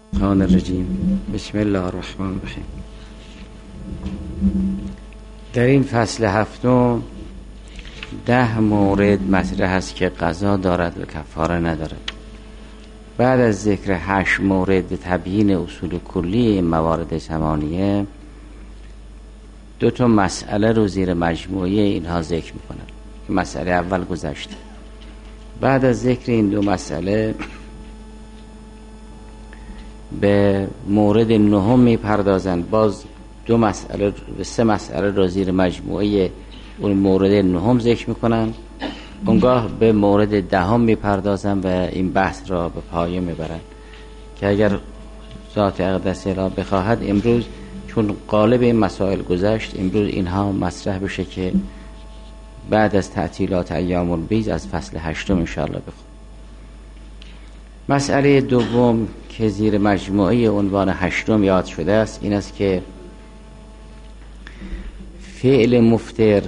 الرحمن الرجیم. بسم الله الرحمن الرحیم. در این فصل هفتم 10 مورد مطرح است که قضا دارد و کفاره ندارد. بعد از ذکر 8 مورد تبیین اصول کلی این موارد ثمانیه، 2 مسئله رو زیر مجموعه اینها ذکر میکنن. مسئله اول گذشته. بعد از ذکر این 2 مسئله به مورد 9 میپردازند. باز 3 مسئله رو زیر مجموعه اون مورد 9 ذکر میکنن. اونگاه به مورد 10 میپردازن و این بحث را به پایان میبرن که اگر ذات اقدس را بخواهد امروز، چون غالب این مسائل گذشت، امروز اینها مطرح بشه که بعد از تعطیلات ایام البیض از فصل 8 انشاءالله بخونیم. مسئله دوم که زیر مجموعه عنوان 8 یاد شده است این است که فعل مفطر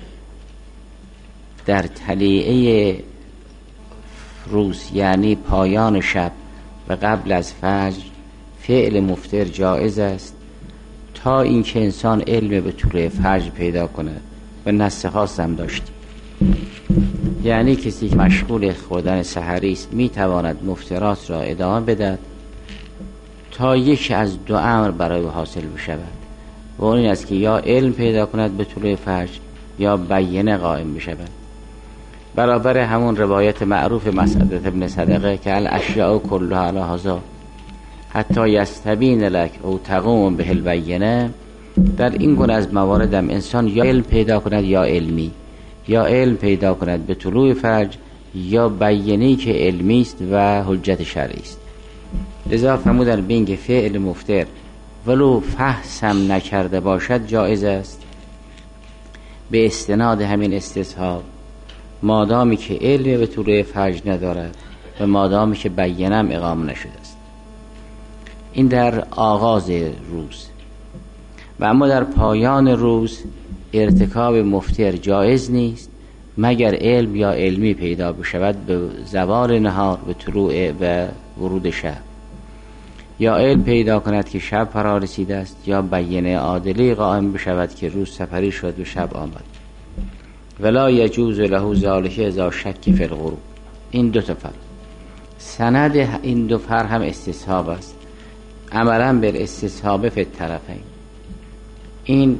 در طلیعه روز، یعنی پایان شب و قبل از فجر، فعل مفطر جایز است تا اینکه انسان علم به طلوع فجر پیدا کند و نص خاص هم داشتیم. یعنی کسی که مشغول خوردن سحری است میتواند مفطرات را ادامه بدهد تا یکی از 2 امر برای حاصل بشود و اون این است که یا علم پیدا کند به طلوع فجر یا بینه قائم بشود. برابر همون روایت معروف مسعدة ابن صدقه که الاشیاء کلها علی هذا حتی یستبین لک او تقوم به البینه، در این گونه از موارد هم انسان یا علم پیدا کند یا علمی، یا علم پیدا کند به طلوع فجر یا بینه‌ای که علمی است و حجت شرعی است. لذا فرمودن بین که فعل مفطر ولو فحص هم نکرده باشد جایز است به استناد همین استصحاب، مادامی که علم به طلوع فجر ندارد و مادامی که بینه هم اقامه نشده است. این در آغاز روز. و اما در پایان روز ارتکاب مفطر جایز نیست مگر علم یا علمی پیدا بشود به زوال نهار، به طلوع و ورود شب، یا علم پیدا کند که شب فرا رسیده است، یا بینه عادلی قائم بشود که روز سپری شد و شب آمد. ولا یجوز له ذلک اذا شک فی الغروب. این 2 فرق. سند این 2 فرق هم استصحاب است، عملا به استصحاب فی الطرفین. این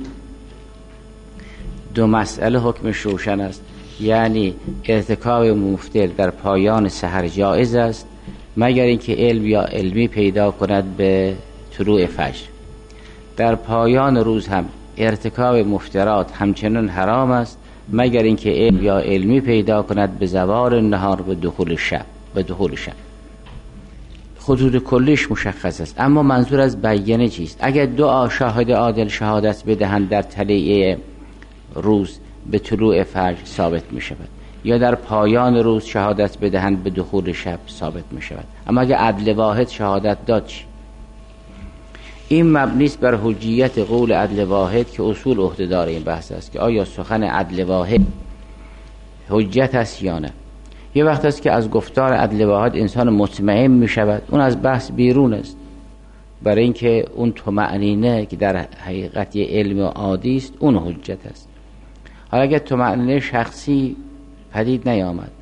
2 مسئله حکمش روشن است، یعنی ارتکاب مفطر در پایان سحر جایز است مگر اینکه علم یا علمی پیدا کند به طلوع فجر. در پایان روز هم ارتکاب مفطرات همچنان حرام است مگر اینکه علم یا علمی پیدا کند به زوال نهار و دخول شب. خطوط کلیش مشخص است. اما منظور از بینه چیست؟ اگر 2 شاهد عادل شهادت بدهند در طلیعه روز به طلوع فجر ثابت می شود، یا در پایان روز شهادت بدهند به دخول شب ثابت می شود. اما اگر عدل واحد شهادت داد چی؟ این مبنی است بر حجیت قول عدل واحد که اصول عهده‌دار این بحث است که آیا سخن عدل واحد حجت است یا نه. یه وقت است که از گفتار عدل واحد انسان مطمئن می شود، اون از بحث بیرون است، برای اینکه اون طمأنینه که در حقیقت یه علم عادی است اون حجت است. حالا اگر طمأنینه شخصی پدید نیامد،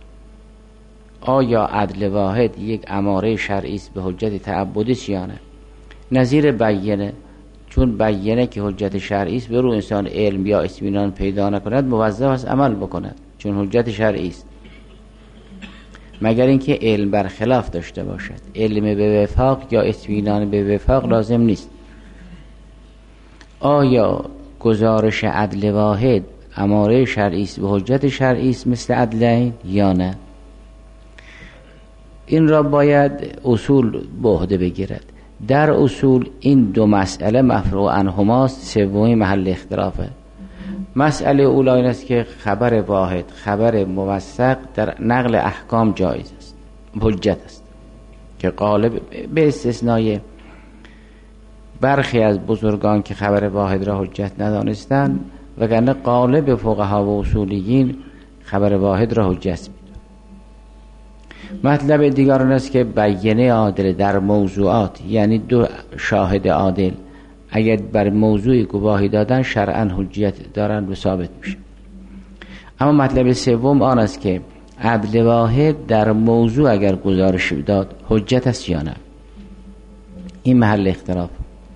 آیا عدل واحد یک اماره شرعی است به حجت تعبدی است یا نه؟ نظیر بینه، چون بینه که حجت شرعی است، برو انسان علم یا اطمینان پیدا نکند موظف است عمل بکند چون حجت شرعی است، مگر اینکه علم برخلاف داشته باشد. علم به وفاق یا اطمینان به وفاق لازم نیست. آیا گزارش عدل واحد اماره شرعی است و حجت شرعی است مثل عدلین یا نه؟ این را باید اصول به عهده بگیرد. در اصول این 2 مسئله مفروع عنهماست، سومی محل اختلافه. مسئله اولی این است که خبر واحد، خبر موثق در نقل احکام جایز است، حجت است، که غالب به استثنای برخی از بزرگان که خبر واحد را حجت ندانستند، وگرنه غالب فقها و اصولیین خبر واحد را حجت می‌دانند. مطلب دیگر آن است که بیانه عادل در موضوعات، یعنی دو شاهد عادل اگر بر موضوعی گواهی دادن شرعاً حجیت دارن و ثابت میشه. اما مطلب سوم آن است که عدل واحد در موضوع اگر گزارش داد حجت است یا نه. این محل اختلاف.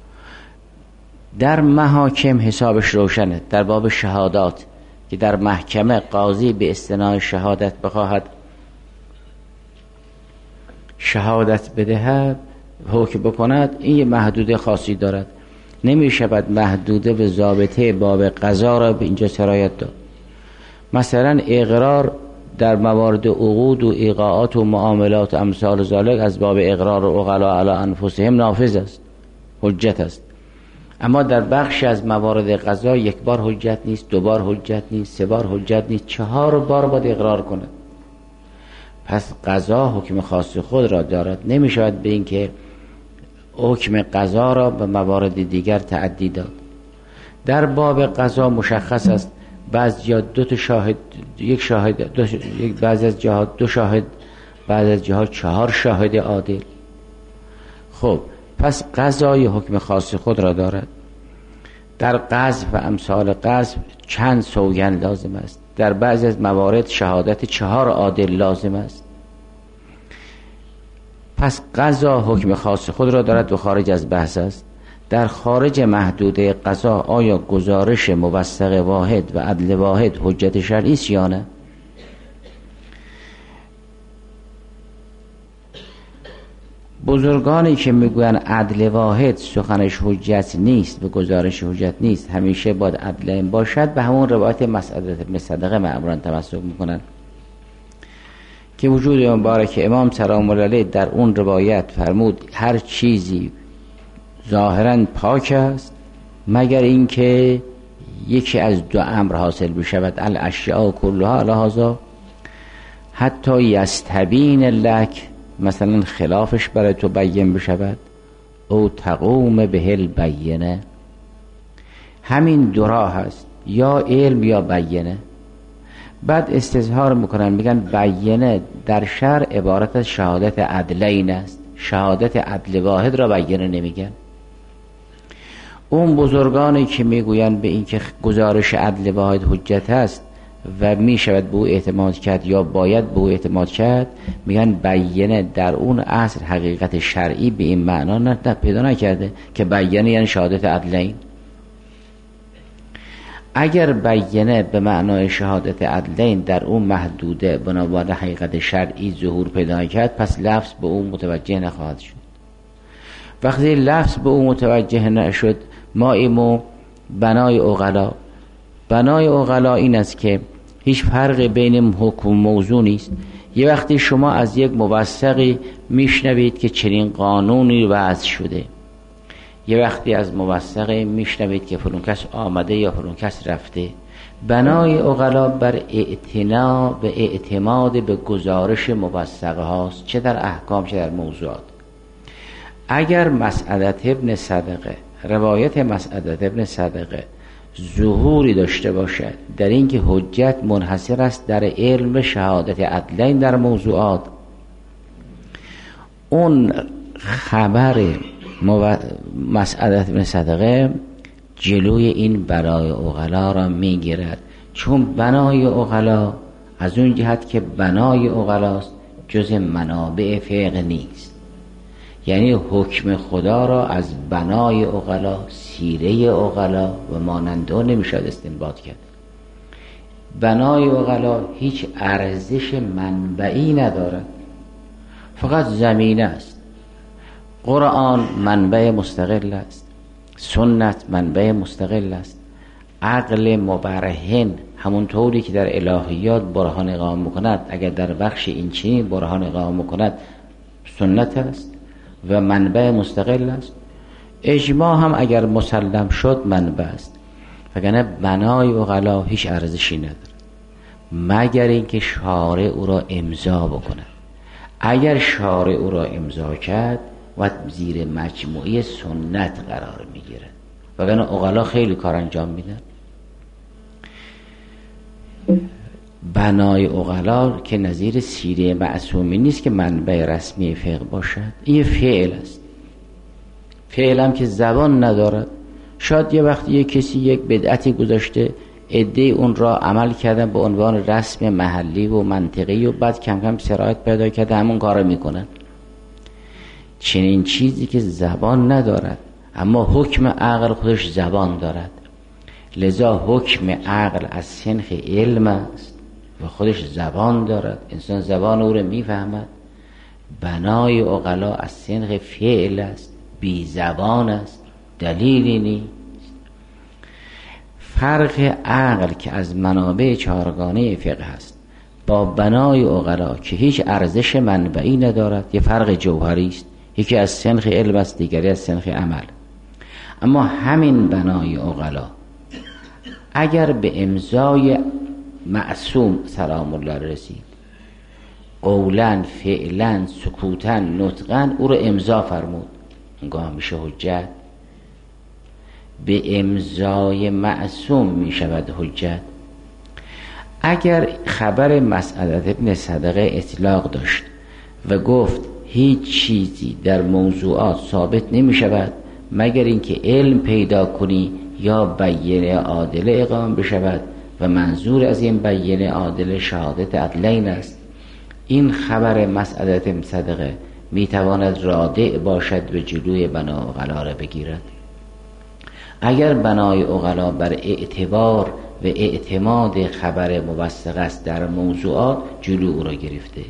در محاکم حسابش روشنه. در باب شهادات که در محکمه قاضی به استناد شهادت بخواهد شهادت بدهد، حکم بکند، این یه محدوده خاصی دارد. نمی شود محدوده به ضابطه باب قضا را به اینجا سرایت داد. مثلا اقرار در موارد عقود و ایقاعات و معاملات امثال ذالک از باب اقرار و عقلا علی انفسهم نافذ است، حجت است. اما در بخش از موارد قضا یک بار حجت نیست، دو بار حجت نیست، سه بار حجت نیست، 4 بار باید اقرار کند. پس قضا حکم خاص خود را دارد. نمی شود به این که حکم قضا را به موارد دیگر تعدی داد. در باب قضا مشخص است بعضی یا 2 شاهد، یک شاهد، بعضی از جهات 2 شاهد، بعضی از جهات 4 شاهد عادل. خب پس قضای حکم خاص خود را دارد. در قذف و امثال قذف چند سوگند لازم است. در بعضی از موارد شهادت 4 عادل لازم است. پس قضا حکم خاص خود را دارد و خارج از بحث است. در خارج محدوده قضا آیا گزارش موثق واحد و عدل واحد حجت شرعی است یا نه؟ بزرگانی که میگوین عدل واحد سخنش حجت نیست و گزارش حجت نیست، همیشه باید عدل باشد، به همون روایت مسعود بن صدقه معمولا تمسک میکنن که وجود مبارک امام سلام الله علیه در اون روایت فرمود هر چیزی ظاهراً پاک است مگر اینکه یکی از 2 امر حاصل بشود، الاشیاء کلها علی هذا حتی یستبین لک، مثلا خلافش برای تو بیان بشود، او تقوم به البینه. همین 2 راه هست، یا علم یا بیانه. بعد استظهار میکنن میگن بیانه در شرع عبارت از شهادت عدلین است، شهادت عدل واحد را بیانه نمیگن. اون بزرگانی که میگوین به این که گزارش عدل واحد حجت است و میشود به او اعتماد کرد یا باید به او اعتماد کرد، میگن بیانه در اون اصل حقیقت شرعی به این معنا نه پیدا نکرده که بیانه یعنی شهادت عدلین. اگر بیانه به معنای شهادت عدلین در اون محدوده بنابرای حقیقت شرعی ظهور پیدا کرد، پس لفظ به اون متوجه نخواهد شد. وقتی لفظ به اون متوجه نشد، ما ایمو بنای عقلا. بنای عقلا این است که هیچ فرق بین حکم و موضوع نیست. یه وقتی شما از یک موثقی میشنوید که چنین قانونی وضع شده، یه وقتی از موثقی میشنوید که فلان کس آمده یا فلان کس رفته. بنای عقلا بر اعتنا به اعتماد به گزارش موثقه هاست، چه در احکام چه در موضوعات. اگر مسعدت ابن صدقه، روایت مسعدت ابن صدقه ظهوری داشته باشد در این که حجت منحصر است در علم شهادت عدلین در موضوعات، اون خبر مسعدت ابن صدقه جلوی این برای عقلا را میگیرد، چون بنای عقلا از اون جهت که بنای عقلاست جز منابع فقه نیست. یعنی حکم خدا را از بنای عقلا، سیره عقلا و ماننده نمیشد استنباط کرد. بنای عقلا هیچ ارزش منبعی ندارد، فقط زمینه است. قرآن منبع مستقل است، سنت منبع مستقل است، عقل مبرهن همونطوری که در الهیات برهان اقامه میکند، اگر در بخش این چنین برهان اقامه میکند سنت است و منبع مستقل است. اجماع هم اگر مسلم شد منبع است، وگرنه بنای عقلا هیچ ارزشی نداره مگر اینکه شارع او را امضا بکنه. اگر شارع او را امضا کرد و زیر مجموعه سنت قرار میگیره، وگرنه عقلا خیلی کار انجام میدن. بنای عقلا که نظیر سیره معصومی نیست که منبع رسمی فقه باشد. این یه فعل است، فعل هم که زبان ندارد. شاید یه وقتی یه کسی یک بدعتی گذاشته، عده اون را عمل کردن به عنوان رسم محلی و منطقی و بعد کم کم سرایت پیدا کرده همون کار میکنن. چنین چیزی که زبان ندارد اما حکم عقل خودش زبان دارد، لذا حکم عقل از سنخ علم است و خودش زبان دارد، انسان زبان او را میفهمد. بنای عقلا از سنخ فعل است، بی زبان است، دلیلی نیست. فرق عقل که از منابع چهارگانه فقه است با بنای عقلا که هیچ ارزش منبعی ندارد یه فرق جوهری است، یکی از سنخ علم است، دیگری از سنخ عمل. اما همین بنای عقلا اگر به امضای معصوم سلام الله رسید، قولا، فعلا، سکوتا، نطقا، او رو امضا فرمود، اونگاه میشه حجت. به امضای معصوم میشود حجت. اگر خبر مسعدة ابن صدقه اطلاق داشت و گفت هیچ چیزی در موضوعات ثابت نمیشود مگر اینکه علم پیدا کنی یا بینه عادله اقام بشود و منظور از این بینه عادله شهادت عدلین است، این خبر مسعدة ابن صدقه میتواند رادع باشد به جلوی بنای عقلا را بگیرد. اگر بنای عقلا بر اعتبار و اعتماد خبر موثق است در موضوعات، جلو او را گرفته.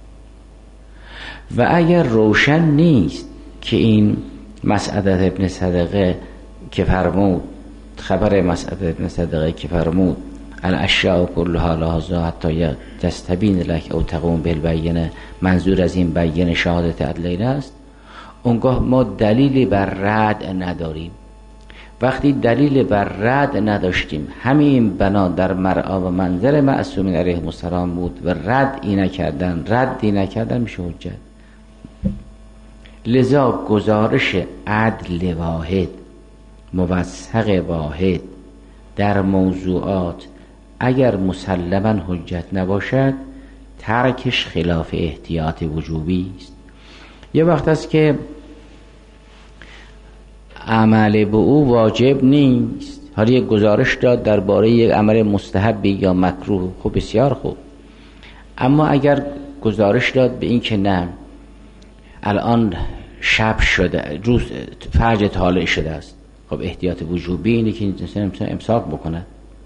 و اگر روشن نیست که این مسعدة ابن صدقه که فرمود، خبر مسعدة ابن صدقه که فرمود الاشیاء کلها لحظه حتی تستبین لک او تقوم بالبینه، منظور از این بینه شهادت عدلین است، اونگاه ما دلیلی بر رد نداریم. وقتی دلیل بر رد نداشتیم، همین بنا در مرعا و منظر معصومین علیهم السلام بود و ردی نکردن میشه حجت. لذا گزارش عدل واحد، موثق واحد در موضوعات اگر مسلما حجت نباشد، ترکش خلاف احتیاط وجوبی است. یه وقت است که عمل به او واجب نیست، حالا یک گزارش داد درباره یک عمل مستحبی یا مکروه، خب بسیار خوب. اما اگر گزارش داد به این که نه الان شب شده، روز فجر طالع شده است، خب احتیاط وجوبی اینه که انسان امساک بکند.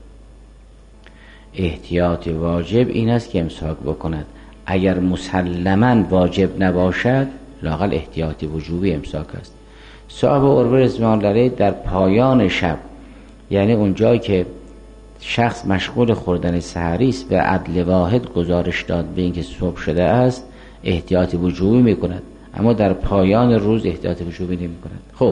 احتیاط واجب این است که امساک بکند. اگر مسلما واجب نباشد، لااقل احتیاط وجوبی امساک است. صاحب عروه رضوان الله علیه در پایان شب، یعنی اونجایی که شخص مشغول خوردن سحری است و عدل واحد گزارش داد به اینکه صبح شده است، احتیاط وجوبی میکند، اما در پایان روز احتیاط وجوبی نمیکند. خب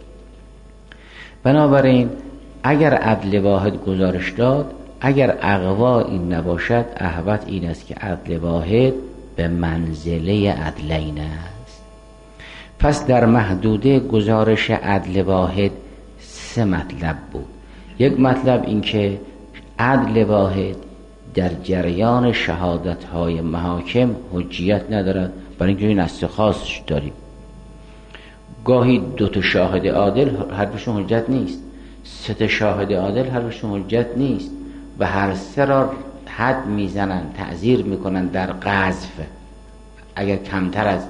بنابراین اگر عدل واحد گزارش داد، اگر اقوا این نباشد، احوط این است که عدل واحد به منزله عدلین است. پس در محدوده گزارش عدل واحد 3 مطلب بود. یک مطلب این که عدل واحد در جریان شهادت‌های محاکم حجیت ندارد، برای اینکه این نص خاصش داریم. گاهی 2 شاهد عادل حرفشون حجت نیست، 3 شاهد عادل حرفشون حجت نیست و هر 3 را حد میزنن، تعزیر میکنن در قذف اگر کمتر از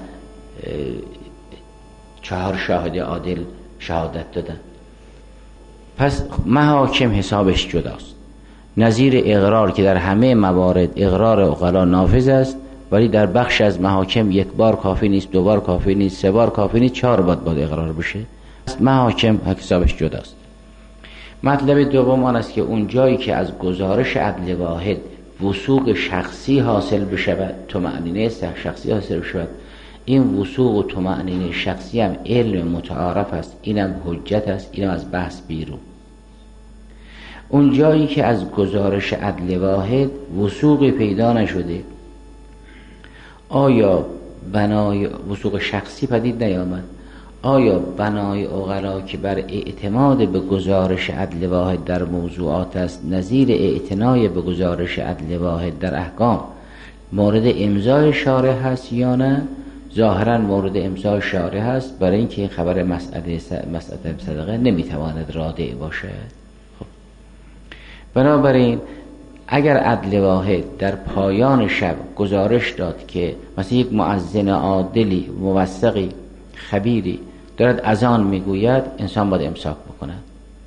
4 شاهد عادل شهادت دادن. پس محاکم حسابش جداست. نظیر اقرار که در همه موارد اقرار عقلا نافذ است، ولی در بخش از محاکم 1 بار کافی نیست، 2 بار کافی نیست، 3 بار کافی نیست، 4 بار باید اقرار بشه. محاکم حسابش جداست. مطلب دوم آن است که اون جایی که از گزارش عدل واحد وثوق شخصی حاصل بشود، طمأنینه شخصی حاصل بشود، این وثوق و طمأنینه شخصی هم علم متعارف است، اینم حجت است، اینم از بحث بیرون. اون جایی که از گزارش عدل واحد وثوق پیدا نشده، آیا بنای وثوق شخصی پدید نیامد، آیا بنای عقلا که بر اعتماد به گزارش عدل واحد در موضوعات است نظیر اعتنای به گزارش عدل واحد در احکام مورد امضای شارع هست یا نه؟ ظاهرا مورد امضای شارع هست، برای اینکه خبر مسئله صدقه نمیتواند رادع باشد. خب. بنابراین اگر عدل واحد در پایان شب گزارش داد که مثلا یک مؤذن عادلی موثقی خبیری دارد اذان میگوید، انسان باید امساک بکند.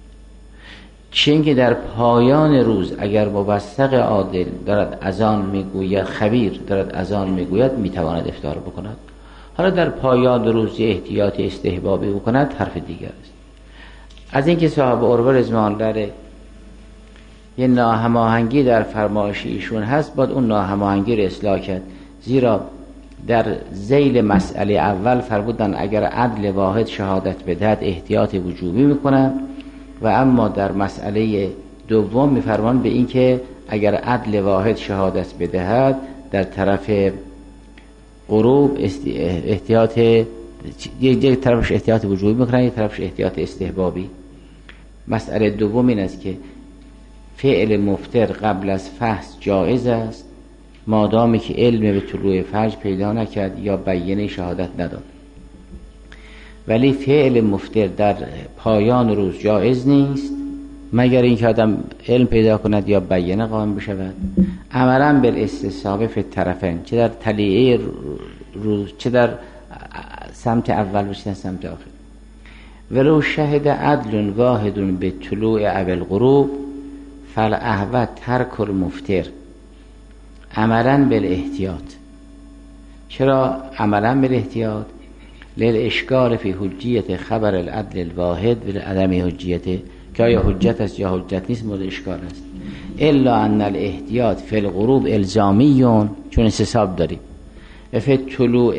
چون که در پایان روز اگر موثق عادل دارد اذان میگوید، خبیر دارد اذان میگوید، میتواند افطار بکند. حالا در پایان روز احتیاط استحبابی بکند حرف دیگر است. از اینکه صاحب عروه رضوان داره یه ناهماهنگی در فرمایش ایشون هست، باید اون ناهماهنگی رو اصلاح کرد، زیرا در ذیل مسئله اول فرمودن اگر عدل واحد شهادت بدهد احتیاط وجوبی میکنن، و اما در مسئله دوم میفرمان به این که اگر عدل واحد شهادت بدهد در طرف غروب احتیاط، یک طرفش احتیاط وجوبی میکنن، یک طرفش احتیاط استحبابی. مسئله دوم این است که فعل مفطر قبل از فحص جایز است مادامی که علم به طلوع فجر پیدا نکرد یا بیانه شهادت نداد، ولی فعل مفطر در پایان روز جایز نیست مگر اینکه آدم علم پیدا کند یا بیانه قائم بشود. عملا بالاستصحاب فی الطرفین، چه در طلیعه روز چه در سمت اول و چه در سمت آخر. ولو شهد عدل واحد به طلوع اول غروب فالاحوط ترک المفطر عملا بالاحتیاط. چرا عملا بالاحتیاط؟ للاشکال فی حجیت خبر العدل الواحد و عدم حجیت، که آیا حجت است یا حجت نیست مورد اشکال است. الا ان الاحتیاط فی الغروب الزامیون، چون استصحاب داریم، و فی طلوع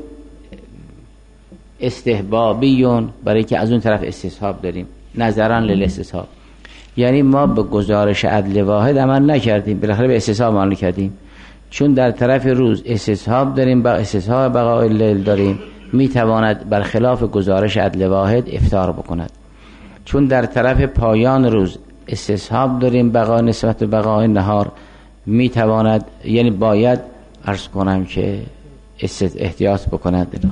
استحبابیون، برای که از اون طرف استصحاب داریم، نظرا للاستصحاب. یعنی ما به گزارش عدل واحد عمل نکردیم، بالاخره به استصحاب عمل کردیم، چون در طرف روز استصحاب داریم، با استصحاب بقاء اللیل داریم، میتواند برخلاف گزارش عدل واحد افطار بکند. چون در طرف پایان روز استصحاب داریم، بقا نسبت به بقاء نهار، میتواند، یعنی باید عرض کنم که احتیاط بکند.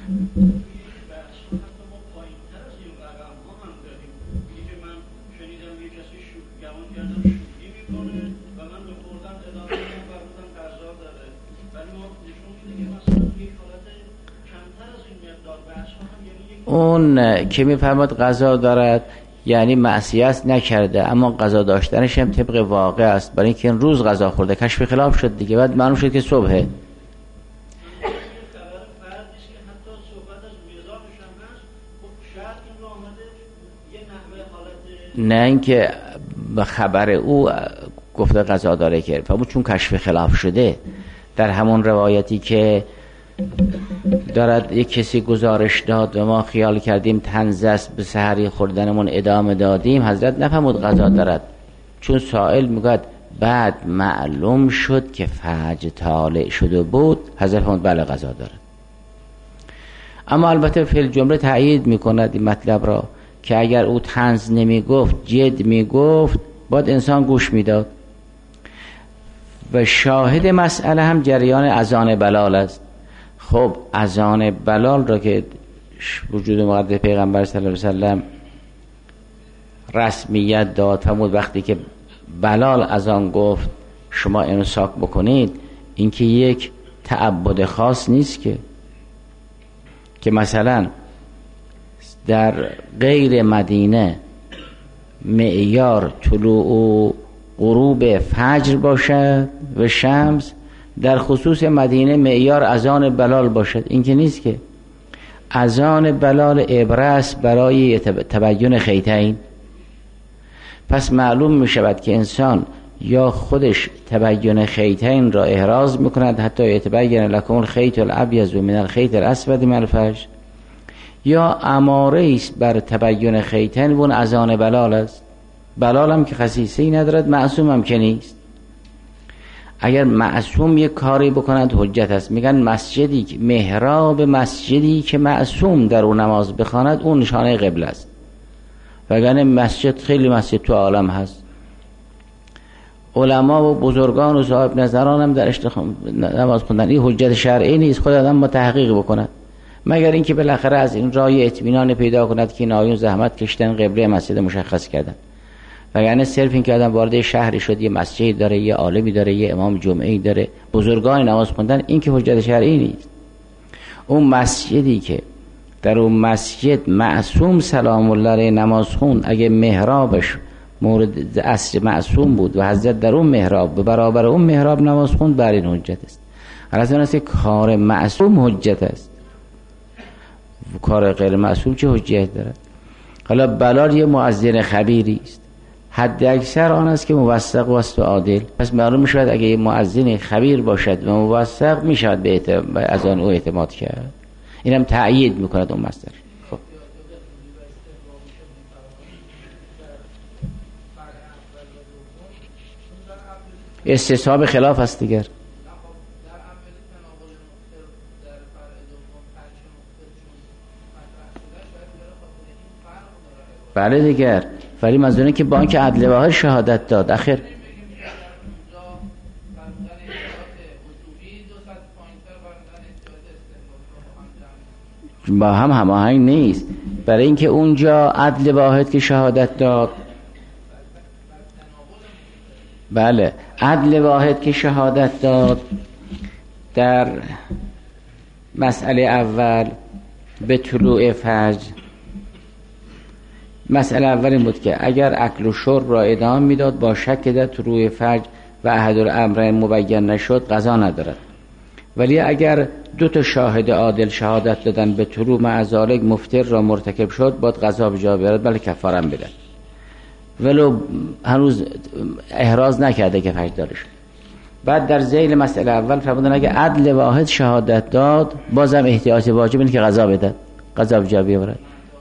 اون که میفرماد قضا دارد یعنی معصیت نکرده، اما قضا داشتنش هم طبق واقع است، برای اینکه این روز قضا خورده، کشف خلاف شد دیگه، بعد معلوم شد که صبحه. نه اینکه به خبر او گفته قضا داره که فهمون، چون کشف خلاف شده در همون روایتی که دارد یک کسی گزارش داد و ما خیال کردیم طنز است، به سحری خوردنمون ادامه دادیم، حضرت نفهمود قضا دارد، چون سائل میگوید بعد معلوم شد که فجر طالع شده بود، حضرت فهمود بله قضا دارد. اما البته فی الجمله تأیید میکند این مطلب را که اگر او طنز نمیگفت، جد میگفت، باید انسان گوش میداد. و شاهد مسئله هم جریان اذان بلال است. خب اذان بلال را که وجود مقدس پیغمبر صلی الله علیه وسلم رسمیت داد، فرمود وقتی که بلال اذان گفت شما امساک بکنید، این که یک تعبد خاص نیست که مثلا در غیر مدینه معیار طلوع و غروب فجر باشد و شمس، در خصوص مدینه معیار اذان بلال باشد. این که نیست که اذان بلال عبرت برای تبیین خیطین. پس معلوم می شود که انسان یا خودش تبیین خیطین را احراز می کند حتی یتبین لکم الخیط الابیض من الخیط الاسود من الفجر، یا اماره است بر تبیین خیطین، و اون اذان بلال است. بلال هم که خصیصه‌ای ندارد، معصوم هم که نیست. اگر معصوم یک کاری بکند حجت است. میگن مسجدی که محراب مسجدی که معصوم در اون نماز بخواند اون نشانه قبله است. وگرنه مسجد خیلی مسجد تو عالم هست، علما و بزرگان و صاحب نظران هم در نماز خوندن. این حجت شرعی نیست، خود آدم با تحقیق بکند، مگر اینکه بالاخره از این راه اطمینان پیدا کند که این آیون زحمت کشتن قبله مسجد مشخص کردن. وگرنه صرف این که آدم وارد شهری شد، یه مسجدی داره، یه عالمی داره، یه امام جمعه‌ای داره، بزرگان نماز خوندن، این که حجت شرعی نیست. اون مسجدی که در اون مسجد معصوم سلام الله علیه نماز خوند، اگه محرابش مورد اصل معصوم بود و حضرت در اون محراب به برابر اون محراب نماز خوند، بر این حجت است. البته است که کار معصوم حجت است، کار غیر معصوم چه حجت دارد؟ حالا بلال یه مؤذن خبیری است، حد اکثر آن است که موثق و است و عادل. پس معلوم میشود اگه یه مؤذن خبیر باشد و موثق، میشود به از آن او اعتماد کرد. اینم تأیید میکند اون مصدر. خب استصحاب خلاف است دیگر. بله دیگر، ولی منظوره که با اینکه عدل واحد شهادت داد اخر با هم هماهنگ نیست. برای اینکه اونجا عدل واحد که شهادت داد، بله عدل واحد که شهادت داد در مسئله اول به طلوع فجر، مسئله اول این بود که اگر اکل و شرب را ادامه میداد با شک در طلوع فجر و احدالامرین مبین نشد قضا ندارد. ولی اگر دو تا شاهد عادل شهادت دادن به طلوع مع ذالک مفطر را مرتکب شد، باید قضا به جا بیارد، بلکه کفاره هم بدن، ولو هنوز احراز نکرده که فجر داره شد. بعد در ذیل مسئله اول فرمودن اگر عدل واحد شهادت داد، بازم احتیاط واجب اینه که قضا بدن، قضا به جا بیارد.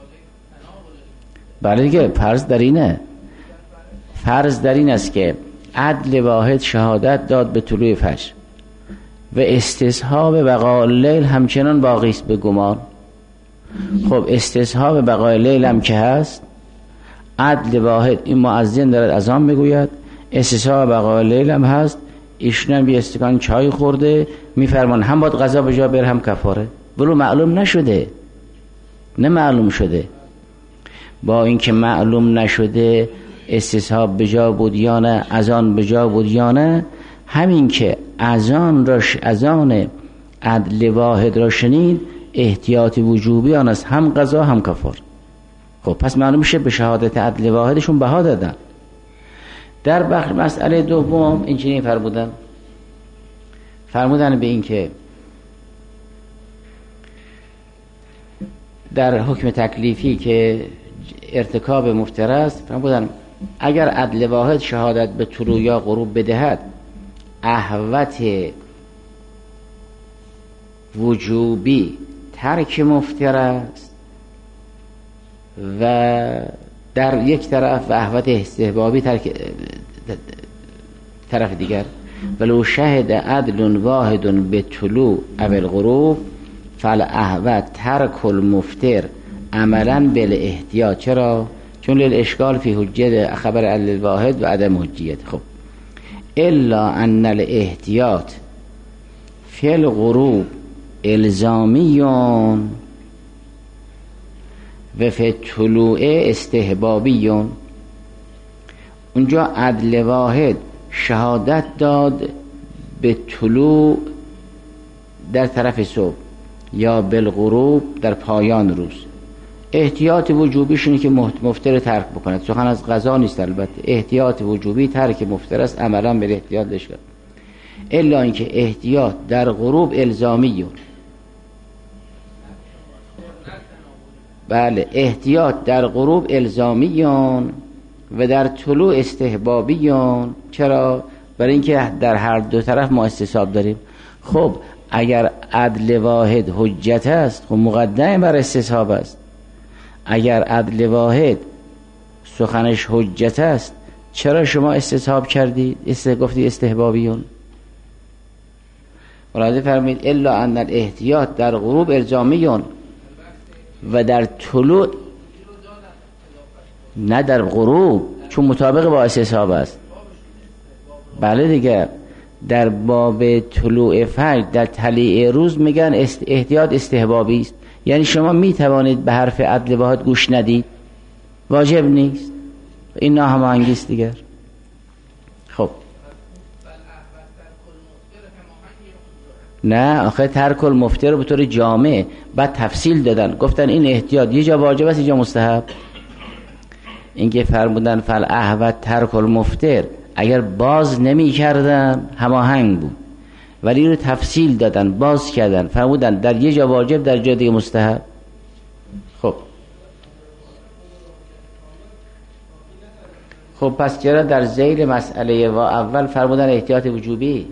بله دیگه، فرض در اینه، فرض در این است که عدل واحد شهادت داد به طلوع فجر و استصحاب بقاء اللیل همچنان باقی است به گمان. خب استصحاب بقاء اللیل هم که هست، عدل واحد این مؤذن دارد اذان میگوید، استصحاب بقاء اللیل هم هست، ایشون هم یه استکان چای خورده، میفرمان هم باید قضا به جا بر هم کفاره، ولو معلوم نشده، نه معلوم شده. با اینکه معلوم نشده استصحاب به جا بود یا نه، اذان به جا بود یا نه، همین که اذان عدل واحد را شنید احتیاط وجوبی آن است، هم قضا هم کفار. خب پس معلوم میشه به شهادت عدل واحدشون بها دادن. در بخش مسئله دوم این چنین فرمودن به این که در حکم تکلیفی که ارتکاب مفطر است، فرمودن اگر عدل واحد شهادت به طلوع یا غروب بدهد، احوت وجوبی ترک مفطر است و در یک طرف و احوت استحبابی طرف دیگر. ولو شهد عدل واحد به طلوع او الغروب فالاحوت ترک المفطر عملا بالاحتیاط. چرا؟ چون للاشکال فی حجیت خبر عدل واحد و عدم حجیت. خب الا ان الاحتیاط فی الغروب الزامیون و فی طلوع استحبابیون. اونجا عدل واحد شهادت داد به طلوع در طرف صبح یا بالغروب در پایان روز، احتیاط وجوبیش اینه که مفطر ترک بکند. سخن از قضا نیست، البته احتیاط وجوبی ترک مفطر است، عملا به احتیاط داشته. الا اینکه احتیاط در غروب الزامیون، بله احتیاط در غروب الزامیون و در طلوع استحبابیون. چرا؟ برای اینکه در هر دو طرف ما استصحاب داریم. خب اگر عدل واحد حجت است، خب مقدم بر استصحاب است. اگر عدل واحد سخنش حجت است، چرا شما استصحاب کردید؟ گفتید استحبابیون. ملاحظه فرمید الا ان الاحتیاط در غروب الزامیون و در طلوع نه در غروب، چون مطابق با استصحاب است. بله دیگه، در باب طلوع فجر در طلیع روز میگن احتیاط استحبابی است، یعنی شما میتوانید به حرف عدل واحد گوش ندید، واجب نیست. این ناهماهنگی است دیگر. خب نه آخه ترک المفطر رو به طور جامع بعد تفصیل دادن، گفتن این احتیاط یه جا واجب است یه جا مستحب. اینکه فرمودن فالاحوط ترک المفطر، اگر باز نمی کردن هماهنگ بود، ولی رو تفصیل دادن، باز کردن، فرمودن در یه جا واجب در جا دیگه مستحب. خب پس چرا در ذیل مسئله و اول فرمودن احتیاط وجوبی؟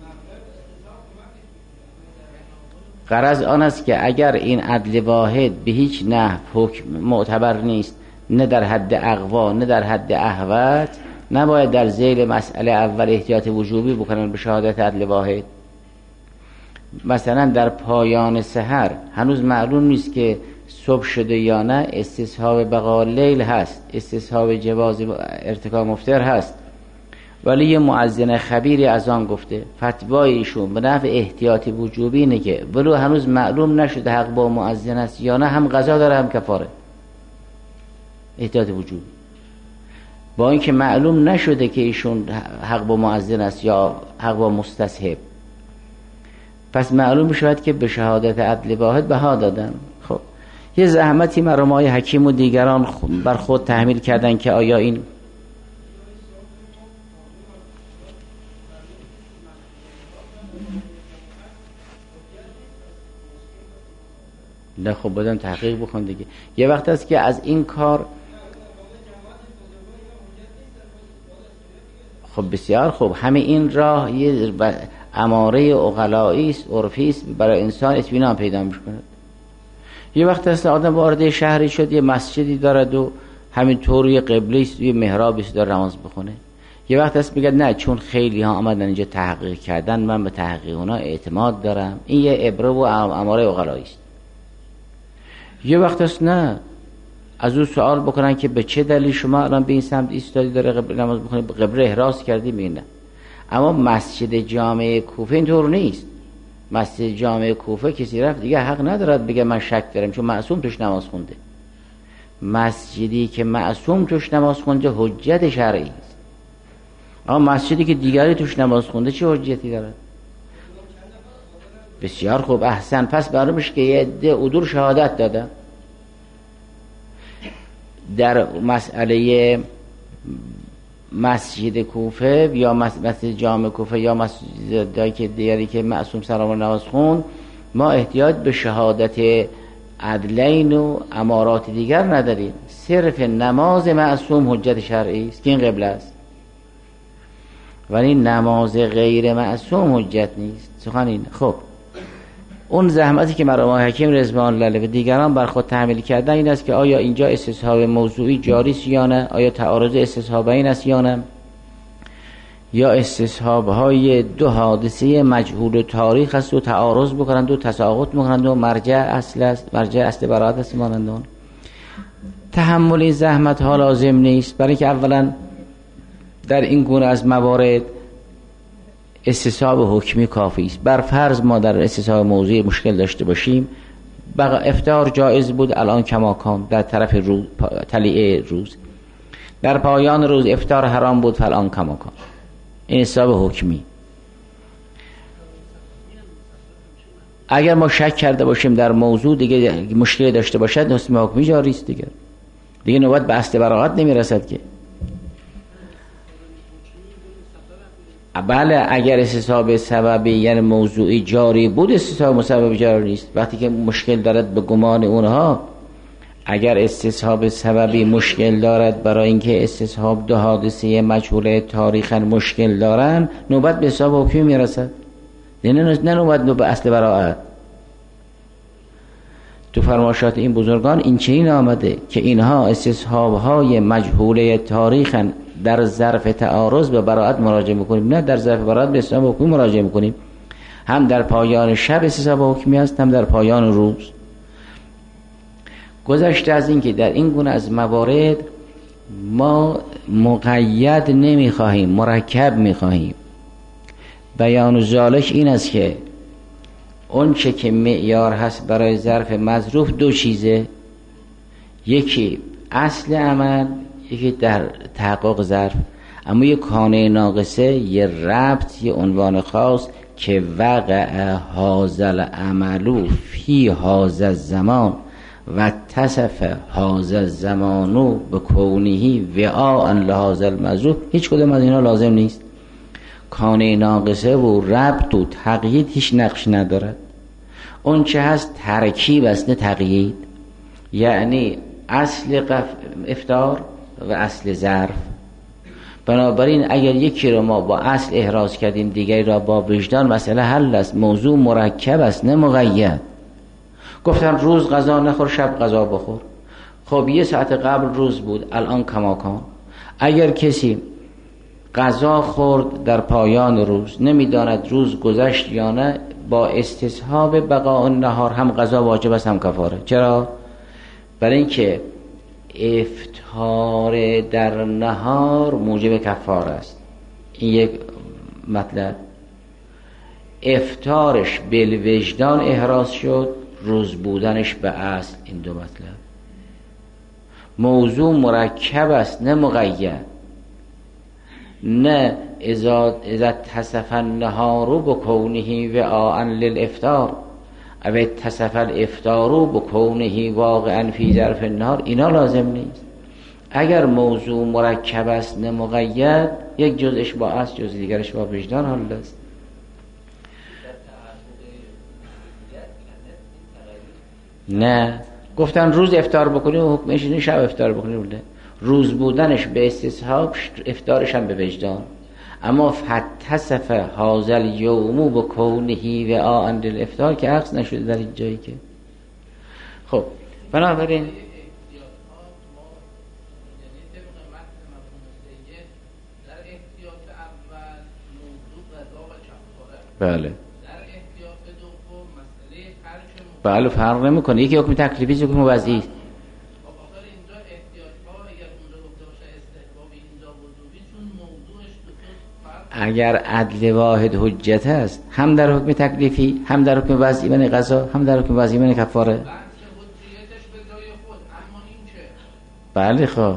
غرض آن است که اگر این عدل واحد به هیچ نحو حکم معتبر نیست، نه در حد اقوا نه در حد احوط، نباید در ذیل مسئله اول احتیاط وجوبی بکنن به شهادت عدل واحد. مثلا در پایان سحر هنوز معلوم نیست که صبح شده یا نه، استصحاب بقا لیل هست، استصحاب جواز ارتکاب مفطر هست، ولی یه مؤذن خبیری از آن گفته، فتوای ایشون به نفع احتیاطی وجوبی اینه که ولو هنوز معلوم نشده حق با مؤذن است یا نه، هم قضا داره هم کفاره. احتیاط وجوبی با اینکه معلوم نشده که ایشون حق با مؤذن است یا حق با مستصحب، پس معلوم شد که به شهادت عدل واحد بها دادن. خب یه زحمتی مرحوم حکیم و دیگران بر خود تحمیل کردن که آیا این نه، خب بدن تحقیق بکن دیگه. یه وقت است که از این کار خب بسیار خوب، همه این راه یه اماره عقلایی است، عرفی است، برای انسان اطمینان پیدا می‌کنه. یه وقت است آدم وارد شهری شد، یه مسجدی دارد و همین طور یه قبله است، یه محرابی است داره نماز بخونه. یه وقت است میگه نه، چون خیلی ها آمدن اینجا تحقیق کردن، من به تحقیق اونا اعتماد دارم. این یه عبره و اماره عقلایی است. یه وقت است نه، از او سوال بکنن که به چه دلیل شما الان به این سمت ایستادی داره قبله نماز بخونه، قبله احراز کردی؟ میگن نه. اما مسجد جامع کوفه اینطور نیست. مسجد جامع کوفه کسی رفت دیگه حق ندارد بگه من شک دارم، چون معصوم توش نماز خونده. مسجدی که معصوم توش نماز خونده حجت شرعی است، اما مسجدی که دیگری توش نماز خونده چه حجتی دارد؟ بسیار خوب، احسن. پس معلومه که یه عده عدول شهادت دادن در مسئله مسجد کوفه یا مسجد جامع کوفه یا مسجدی که دیگری که معصوم سلام نماز خون، ما احتیاج به شهادت عدلین و امارات دیگر نداریم. صرف نماز معصوم حجت شرعی است که این قبله است، ولی نماز غیر معصوم حجت نیست. سخن این. خب اون زحمتی که مرحوم حکیم رضوان الله علیه و دیگران بر خود تحمیل کردن این است که آیا اینجا استصحاب موضوعی جاری است یا نه، آیا تعارض استصحابین است یا نه، یا استصحاب های دو حادثه مجهول تاریخ است و تعارض بکنند و تساقط بکنند و مرجع اصل است، مرجع اصل برات است مانندان. تحمل این زحمت ها لازم نیست، برای که اولا در این گونه از موارد استصحاب حکمی کافی است. بر فرض ما در استصحاب موضوعی مشکل داشته باشیم، افطار جایز بود الان کماکان در طرف روز، طلیع روز، در پایان روز افطار حرام بود فالان کماکان. این استصحاب حکمی. اگر ما شک کرده باشیم در موضوع دیگه مشکلی داشته باشد، حکم حکمی جاری است دیگه نوبت به اصل براءت نمیرسد که. بله اگر استصحاب سببی یعنی موضوعی جاری بود، استصحاب مسببی جاری نیست. وقتی که مشکل دارد به گمان اونها، اگر استصحاب سببی مشکل دارد برای اینکه استصحاب دو حادثه مجهول تاریخا مشکل دارن، نوبت به استصحاب حکمی میرسد، نه نوبت به اصل براءت. تو فرمایشات این بزرگان این چنین آمده که اینها استصحاب های مجهول تاریخا در ظرف تعارض به براءت مراجعه میکنیم، نه در ظرف براءت به استصحاب حکمی مراجعه میکنیم. هم در پایان شب استصحاب حکمی است، هم در پایان روز. گذشته از این که در این گونه از موارد ما مقید نمیخواهیم، مرکب میخواهیم. بیان ذالک این است که اون چه که معیار هست برای ظرف مظروف دو چیزه، یکی اصل عمل، یکی در تحقق ظرف. اما یه کانه ناقصه، یه ربط، یه عنوان خاص که وقع هازل عملو فی هازل زمان و تصف هازل زمانو به کونهی وعاء لهازل مظروف، هیچ کدوم از اینا لازم نیست. کانه ناقصه و ربط و تقیید هیچ نقش ندارد. اون چه هست ترکیب است نه تقیید، یعنی اصل افطار و اصل ظرف. بنابراین اگر یکی رو ما با اصل احراز کردیم دیگری را با وجدان، مسئله حل است. موضوع مرکب است نه مقید. گفتن روز غذا نخور، شب غذا بخور. خب یه ساعت قبل روز بود، الان کماکان. اگر کسی غذا خورد در پایان روز، نمیداند روز گذشت یا نه، با استصحاب بقاء النهار هم غذا واجب است هم کفاره. چرا؟ برای اینکه افطار در نهار موجب کفاره است. این یک مطلب. افطارش بالوجدان احراز شد، روز بودنش به اصل. این دو مطلب. موضوع مرکب است نه مقید. نه اذا تصف النهار بکونه وعاء للافطار او تصف الافطار بکونه واقعا فی ظرف النهار، اینا لازم نیست. اگر موضوع مرکب است نه مقید، یک جزش با اصل، جز دیگرش با وجدان حل است. نه گفتن روز افطار بکنی و حکمش اینه شب افطار بکنی بوده. روز بودنش به استصحاب، افطارش هم به وجدان. اما فتصف هازل یومو بکونهی و آن الافطار که عکس نشده در این جایی که. خب بنابراین بله بله فرق نمیکنه. یکی حکم تکلیفی، یکی حکم وضعی. اگر عدل واحد حجت است، هم در حکم تکلیفی، هم در حکم وضعی من قضا، هم در حکم وضعی من کفاره. بله خب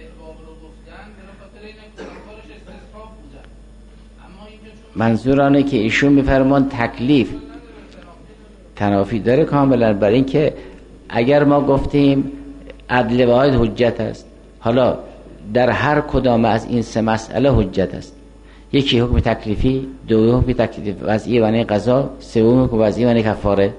منظور آنه که ایشون میفرمان تکلیف تنافی داره کاملا. برای اینکه اگر ما گفتیم عدل واحد حجت است، حالا در هر کدام از این سه مسئله حجت است. یکی حکم تکلیفی، دو حکم تکلیف وضعی و قضا، سوم حکم وضعی و کفاره.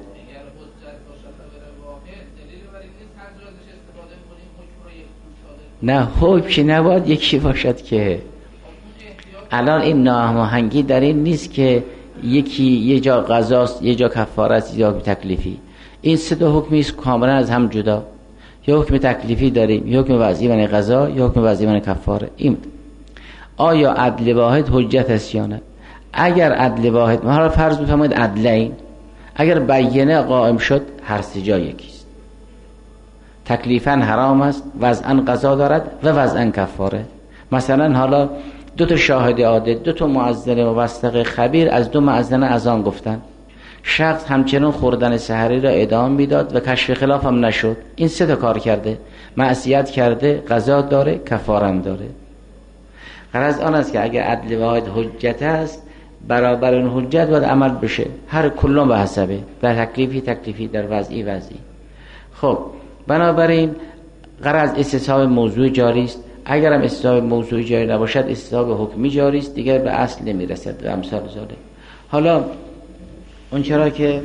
نه حکم که نباید یکی باشد که. الان این ناهماهنگی در این نیست که یکی یه جا قضاست، یه جا کفاره است، یا حکم تکلیفی. این سه تا حکمی است کاملا از هم جدا. یا حکم تکلیفی داریم، یا حکم وضعی و قضا، یا حکم وضعی و کفاره. این آیا عدل واحد حجت است یا نه؟ اگر عدل واحد، ما حالا فرض بفرمایید عدلین، اگر بیینه قائم شد هر سه جا یکیست. تکلیفاً حرام است، وضعاً قضا دارد و وضعاً کفاره. مثلا حالا دو تا شاهد عادل، دو تا مؤذن موثق خبیر از دو مؤذن اذان گفتن، شخص همچنان خوردن سحری را ادامه میداد و کشف خلاف هم نشد. این سه تا کار کرده، معصیت کرده، قضا داره، کفاره هم داره. غرض آن است که اگر عدل واحد حجت است، برابر اون حجت باید عمل بشه، هر کلون به حسبه، در تکلیفی تکلیفی، در وضعی وضعی. خب بنابراین غرض استصحاب موضوع جاری است. اگر هم استصحاب موضوع جاری نباشد، استصحاب حکمی جاری است، دیگر به اصل نمیرسد و امثال ذالک. حالا اون چرا که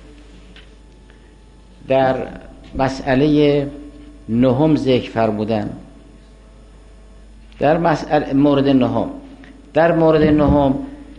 در مسئله نهم ذکر فرمودن، در مسئله مورد نهم، در مورد نهم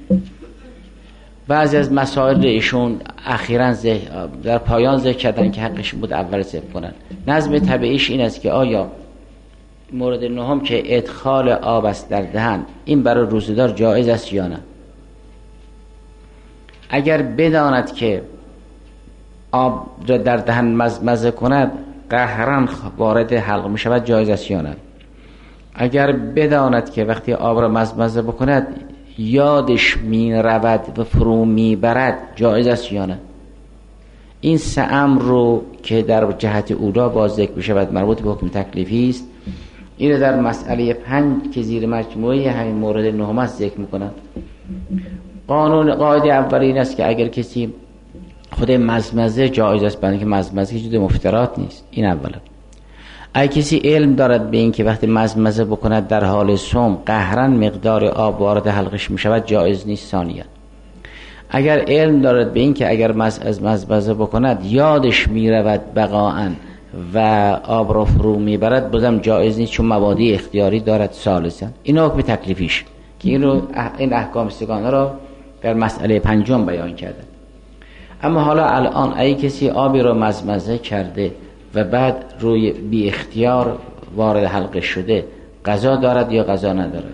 بعضی از مسائل ایشون اخیراً در پایان ذکر کردن که حقش بود اول ذکر کنن. نظم طبیعیش این است که آیا مورد نهم که ادخال آب است در دهن، این برای روزه‌دار جایز است یا نه؟ اگر بداند که آب را در دهن مزمزه کند قهرن وارد حلق می شود جایز است یا نه؟ اگر بداند که وقتی آب را مزمزه بکند یادش می رود و فرو می برد جایز است یا نه؟ این سه امر رو که در جهت اولا باز ذکر می شود مربوط به حکم تکلیفی است، این رو در مسئله 5 که زیر مجموعه همین مورد نهم است ذکر می کنند. قاعده اولی این است که اگر کسی خود مزمزه جایز است، برای اینکه مزمزه جز مفترات نیست. این اولا. اگر کسی علم دارد به این که وقتی مزمزه بکند در حال صوم قهرن مقدار آب وارد حلقش می شود جایز نیست. ثانیا اگر علم دارد به این که اگر مزمزه بکند یادش می رود بقاعا و آب را فرو می برد بازم جایز نیست، چون مبادی اختیاری دارد. ثالثا این حکم تکلیفیش که این احکام سگانه را در مسئله 5 بیان کرده. اما حالا الان اگه کسی آبی را مزمزه کرده و بعد روی بی اختیار وارد حلقه شده قضا دارد یا قضا ندارد؟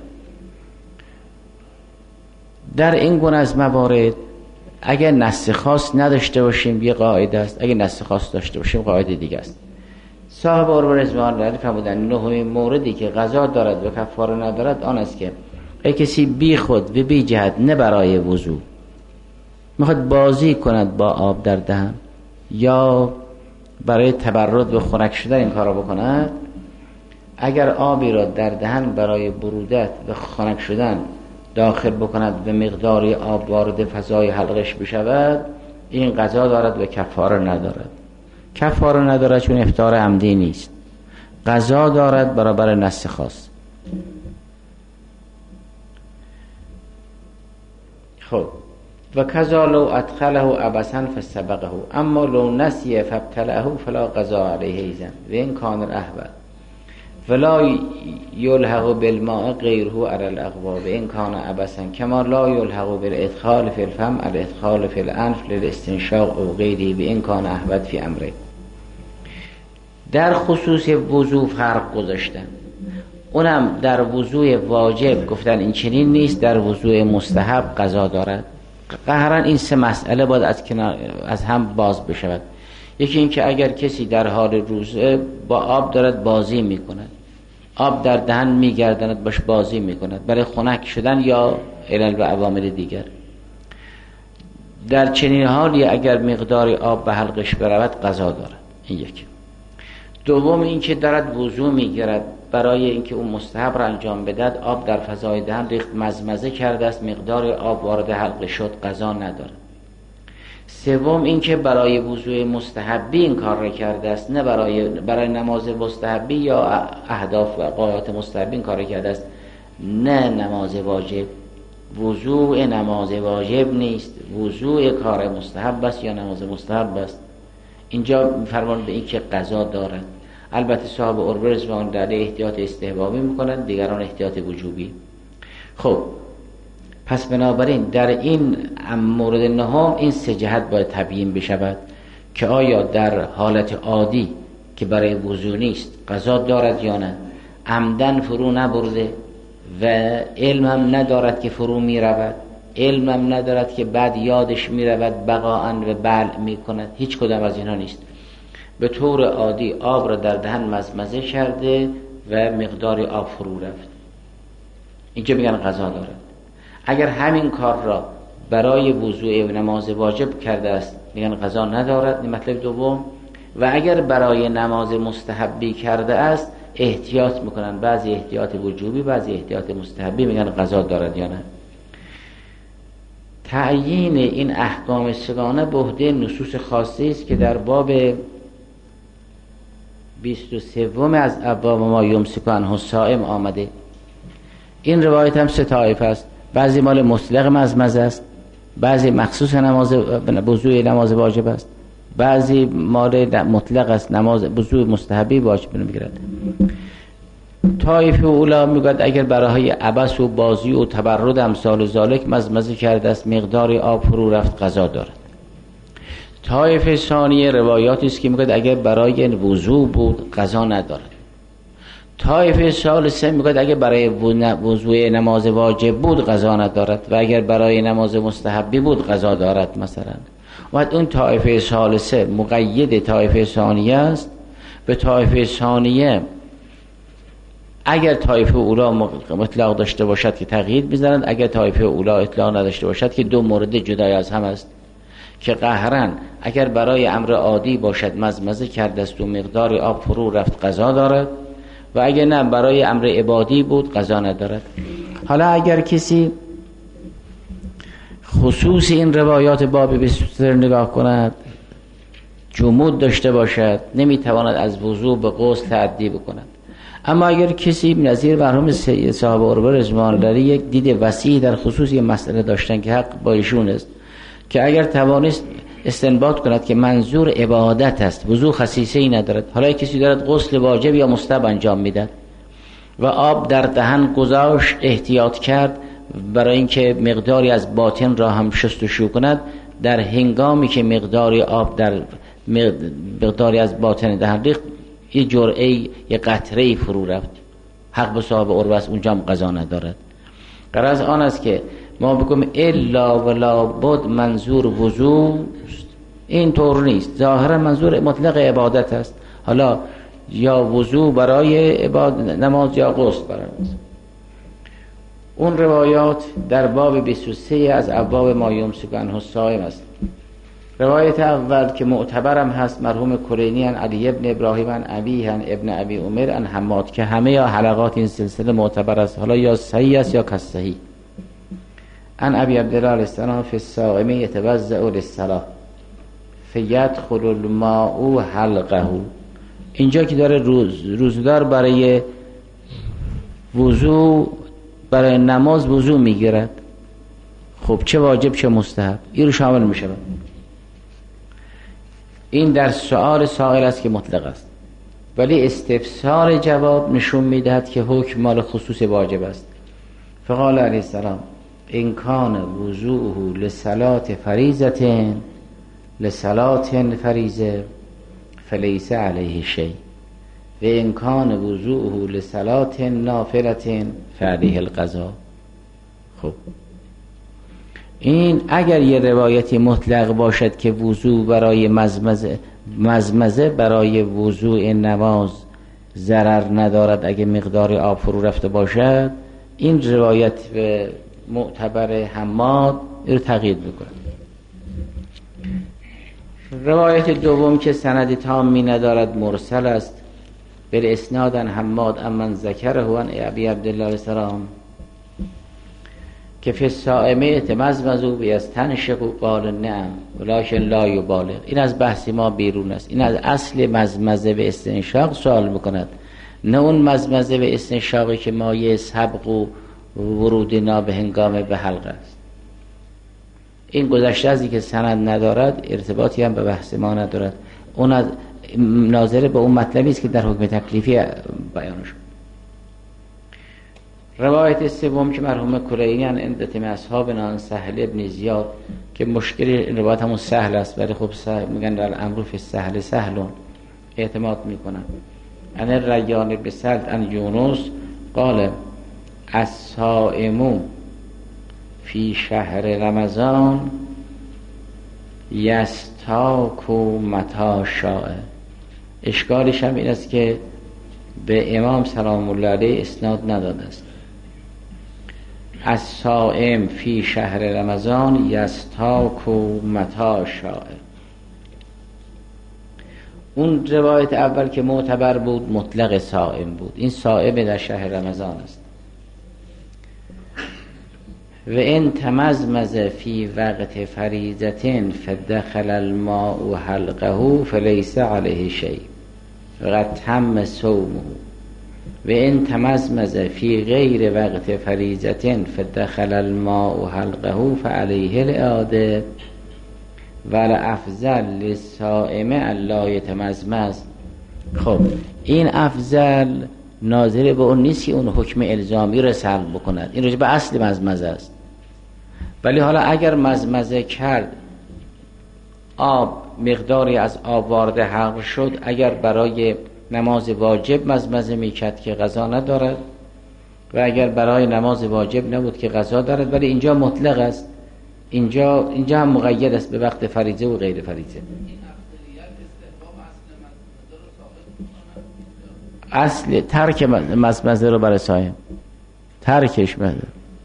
در این گونه از موارد اگر نص خاص نداشته باشیم یه قاعده است، اگر نص خاص داشته باشیم قاعده دیگه است. صاحب عروه رضوان الله فرمودند نهمین موردی که قضا دارد و کفاره ندارد آن است که اگه کسی بی خود و بی جهت نه برای وضو میخواد بازی کند با آب در دهن یا برای تبرد و خنک شدن این کارو بکند، اگر آبی را در دهن برای برودت و خنک شدن داخل بکند به مقداری آب وارد فضای حلقش بشود این قضا دارد و کفاره ندارد. کفاره ندارد چون افطار عمدی نیست، قضا دارد برابر نص خاص. خب و کذا لو ادخله عبثا فسبقه اما لو نسی فابتلعه فلا قضا علیه ایزن و این کان الاحوط ولا یلحق بالماء غیره علی الاقوا و این کان عبثا کما لا یلحق بالادخال فی الفم الادخال فی الانف للاستنشاق او غیره و این کان احوط فی امره. در خصوص وضو فرق گذاشتن، اونم در وضوء واجب گفتن این چنین نیست، در وضوء مستحب قضا دارد. قهرن این سه مسئله باید از هم باز بشود. یکی این که اگر کسی در حال روزه با آب دارد بازی میکند، آب در دهن میگردند باش بازی میکند برای خنک شدن یا علل و عوامل دیگر، در چنین حالی اگر مقدار آب به حلقش برود قضا دارد. این یکی. دوم این که دارد وضو میگیرد برای اینکه اون مستحب را انجام بدهد آب در فضای دهن ریخت مزمزه کرده است مقدار آب وارد حلقه شد قضا ندارد. سوم این که برای وضوء مستحبی این کار را کرده است، نه برای نماز مستحبی یا اهداف و غایات مستحبی این کار را کرده است، نه نماز واجب. وضوء نماز واجب نیست، وضوء کار مستحب است یا نماز مستحب است. اینجا می‌فرمایند به این که قضا دارد. البته صاحب عروه رضوان الله علیه احتیاط استحبابی میکنند، دیگران احتیاط وجوبی. خب پس بنابراین در این مورد نهم این سه جهت باید تبیین بشود که آیا در حالت عادی که برای وضو نیست قضا دارد یا نه، عمدن فرو نبرده و علمم ندارد که فرو میرود، علمم ندارد که بعد یادش میرود بقاعا و بلع میکند، هیچ کدام از اینها نیست. به طور عادی آب را در دهن مزمزه کرده و مقدار آب فرو رفت، اینجا میگن قضا دارد. اگر همین کار را برای وضوء نماز واجب کرده است میگن قضا ندارد. این مطلب دوم. و اگر برای نماز مستحبی کرده است احتیاط میکنن، بعضی احتیاط وجوبی بعضی احتیاط مستحبی، میگن قضا دارد یا نه. تعیین این احکام سگانه به عهده نصوص خاصی است که در باب 23 از ابواب ما یمسک عنه الصائم آمده. این روایت هم سه طایفه است، بعضی مال مطلق مزمزه است، بعضی مخصوص نماز وضوء نماز واجب است، بعضی مال مطلق است نماز وضوء مستحبی واجب نمیگیرد. طایفه اولا میگوید اگر برای عبث و بازی و تبرد امثال ذالک مزمزه کرده است مقدار آب فرو رفت قضا دارد. طایفه ثانیه روایاتی است که میگوید اگر برای وضو بود قضا ندارد. طایفه ثالثه میگه اگه برای وضوء نماز واجب بود قضا ندارد و اگر برای نماز مستحبی بود قضا دارد مثلا. و اون طایفه ثالثه مقید طایفه ثانیه است. به طایفه ثانیه اگر طایفه اولا مطلق داشته باشد که تقیید میزنند، اگر طایفه اولا اطلاق نداشته باشد که دو مورد جدای از هم است که قهرن اگر برای امر عادی باشد مزمزه کرده است و مقدار آب فرو رفت قضا دارد و اگر نه برای امر عبادی بود قضا ندارد. حالا اگر کسی خصوص این روایات باب 23 نگاه کند، جمود داشته باشد، نمیتواند از وضو به غسل تعدی بکند. اما اگر کسی نظیر مرحوم صاحب عروه رضوان الله یک دید وسیع در خصوص این مسئله داشتن که حق با ایشون است که اگر توانست استنباط کند که منظور عبادت است، وضو خصیصه ای ندارد، حالا کسی دارد غسل واجب یا مستحب انجام میدهد و آب در دهن گذاشت، احتیاط کرد برای اینکه مقداری از باطن را هم شستشو کند، در هنگامی که مقداری آب در مقداری از باطن دهن ریخت، یه جرعه یه قطره فرو رفت، حق به صاحب عروه است، اونجا هم قضا ندارد. غرض آن است که ما بگم الا ولا بد منظور وضو این طور نیست، ظاهرا منظور مطلق عبادت است. حالا یا وضو برای نماز یا غسل برای نماز. اون روایات در باب 23 از ابواب ما یمسک عنه الصائم است. روایت اول که معتبرم هست مرحوم کلینی عن علی ابن ابراهیم عن ابی عن ابن ابی عمر عن حماد که همه یا حلقات این سلسله معتبر است، حالا یا صحیح است یا کصحیح. عن ابی عبدالله علیه السلام فی الصائم یتوضأ للصلاة فیدخل الماء حلقه. اینجا که داره روزدار برای وضو برای نماز وضو میگیرد، خب چه واجب چه مستحب این رو شامل میشه. این در سؤال سائل است که مطلق است، ولی استفسار جواب نشون میدهد که حکم مال خصوص واجب است. فقال علیه السلام ان کان وضوءه لصلاة فریضه فلیس علیه شیء و ان کان وضوءه لصلاة نافلة فعلیه القضاء. خب این اگر یه روایتی مطلق باشد که وضو برای مزمزه برای وضوء نماز ضرر ندارد اگه مقدار آب فرو رفته باشد، این روایت به معتبر حماد رو تقیید میکنه. روایت دوم که سند تامی ندارد مرسل است، بل اسنادن حماد امن ذکره عن ابی عبدالله السلام که فی الصائم یتمزمز بیستنشق قال نعم ولکن لا یبالغ. این از بحث ما بیرون است، این از اصل مزمزه به استنشاق سوال میکند، نه اون مزمزه به استنشاقی که مایه سبق و ورودنا به هنگام به حلقه است. این گذشته ازی که سند ندارد ارتباطی هم به بحث ما ندارد، اون از ناظر به اون مطلبی است که در حکم تکلیفی بیان شد. روایت سوم که مرحوم کلینی عن عدة من اصحابنا سهل ابن زیاد که مشکل این روایت همون سهل است، ولی خب میگن در الامر فی السهل سهلون اعتماد میکنن. عن الریان بن سعد عن یونس قال الصائم فی شهر رمضان یستاک متی شاء. اشکالش هم این است که به امام سلام الله علیه اسناد نداده است. الصائم فی شهر رمضان یستاک متی شاء. اون روایت اول که معتبر بود مطلق صائم بود، این صائم در شهر رمضان است. و ان تمزمز فی وقت فریضة فدخل الماء حلقه فلیس علیه شیء فقد تم صومه و ان تمزمز فی غیر وقت فریضة فدخل الماء حلقه فعلیه الاعاده والافضل للصائم الا یتمزمز. خب این افضل ناظر به اون نیست که اون حکم الزامی رو سلب بکند، این رجوع به اصل مزمزه است. ولی حالا اگر مزمزه کرد آب مقداری از آب وارد حلق شد، اگر برای نماز واجب مزمزه میکرد که قضا ندارد و اگر برای نماز واجب نبود که قضا دارد. ولی اینجا مطلق است، اینجا هم مقید است به وقت فریضه و غیر فریضه. اصل ترک مزمزه رو برای صائم ترکش بده.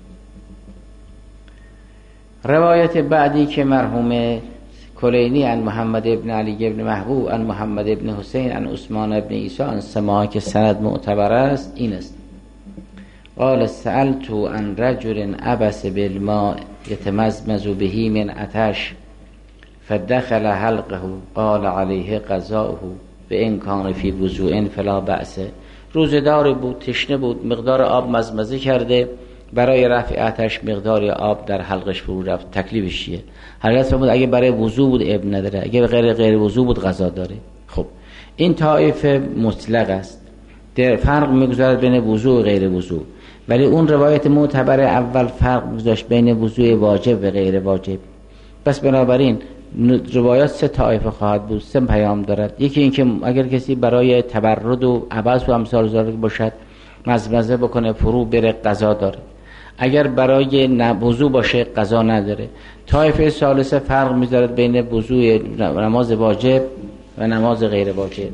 روایت بعدی که مرحوم کلینی عن محمد ابن علی ابن محبوب عن محمد ابن حسین عن عثمان ابن عیسی عن سماع که سند معتبر است این است: قال سألت عن رجل عبس بالماء يتمزمز به من عطش فدخل حلقه قال عليه قضاؤه بإن كان في وضوء فلا بأس. روزدار بود، تشنه بود، مقدار آب مزمزه کرده، برای رفع آتش مقدار آب در حلقش فرو رفت، تکلیفش چیه؟ حضرت فرمود اگه برای وضو بود اب نداره، اگه غیر وضو بود قضا داره. خب این طایفه مطلق است، در فرق میگذارد بین وضو و غیر وضو، ولی اون روایت معتبر اول فرق میگذاشت بین وضو واجب و غیر واجب. پس بنابراین روایات سه طایفه خواهد بود، سه پیام دارد. یکی این که اگر کسی برای تبرد و عبث و امثال ذالک باشد مزمزه بکنه فرو بره قضا داره، اگر برای وضو باشه قضا نداره. طایفه ثالثه فرق میذارد بین وضو نماز واجب و نماز غیر واجب.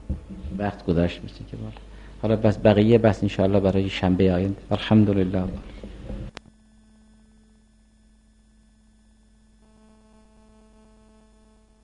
وقت گذشت مثل که حالا بس بقیه بس انشاءالله برای شنبه آینده. الحمدلله.